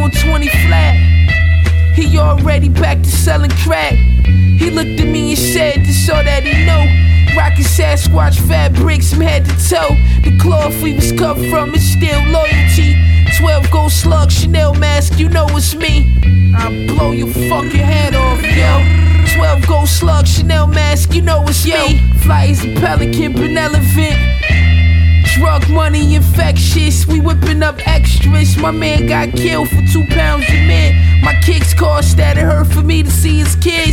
on 20 flat. He already back to selling crack. He looked at me and said this all that he know. Rockin' Sasquatch fabrics from head to toe. The cloth we was cut from is still loyalty. 12 gold slug, Chanel mask, you know it's me. I'll blow your fucking head off, yo. 12 gold slug, Chanel mask, you know it's me. Fly as a pelican, benevolent. Drug money infectious, we whipping up extras. My man got killed for 2 pounds of mint. My kicks cost that, it hurt for me to see his kids.